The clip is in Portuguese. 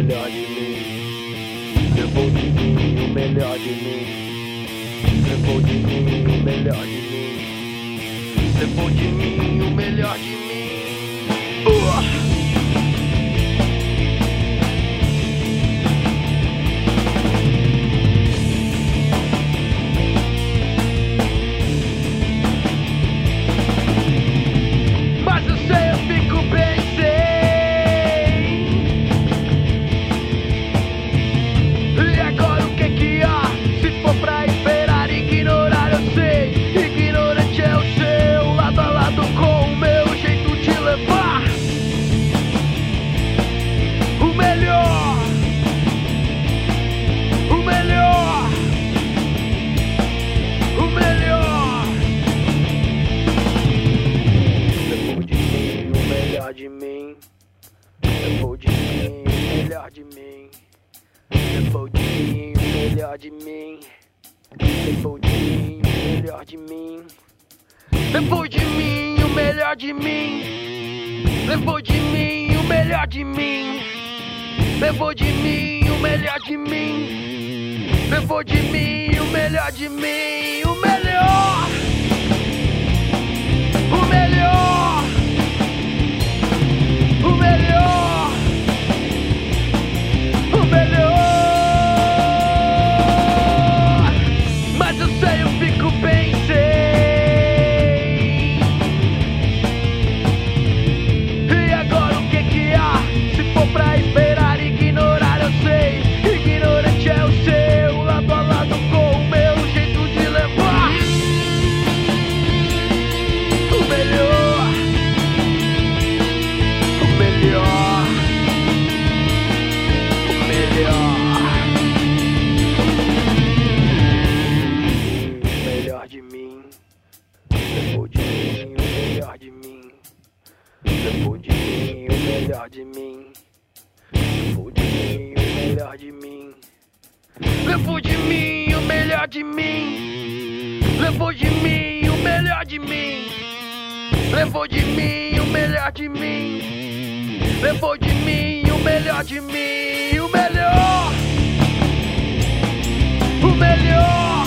melhor de mim. Levou de mim o melhor de mim. Levou de mim o melhor de mim. Levou de mim o melhor de mim. Mas eu sei, eu fico bem sem. E agora o que há? Se for pra esperar, ignorar, eu sei. Ignorante é o seu, lado a lado com o meu jeito de levar o melhor. O melhor. O melhor. Levou de mim o melhor de mim. Levou de mim o melhor de mim. Levou de mim o melhor de mim. Levou de mim o melhor de mim. Levou de mim o melhor de mim. Levou de mim o melhor de mim. Levou de mim o melhor de mim. Levou de mim o melhor de mim. O melhor. O melhor. O melhor. O melhor. Mas eu sei, eu fico bem sem. E agora o que há? Se for pra esperar, ignorar, eu sei. Ignorante é o seu, lado a lado com o meu jeito de levar o melhor. O melhor. O melhor. O melhor de mim. Levou de mim o melhor de mim. Levou de mim o melhor de mim. Levou de mim o melhor de mim. Levou de mim o melhor de mim. Levou de mim o melhor de mim. Levou de mim o melhor de mim. Levou de mim o melhor de mim. O melhor. O melhor.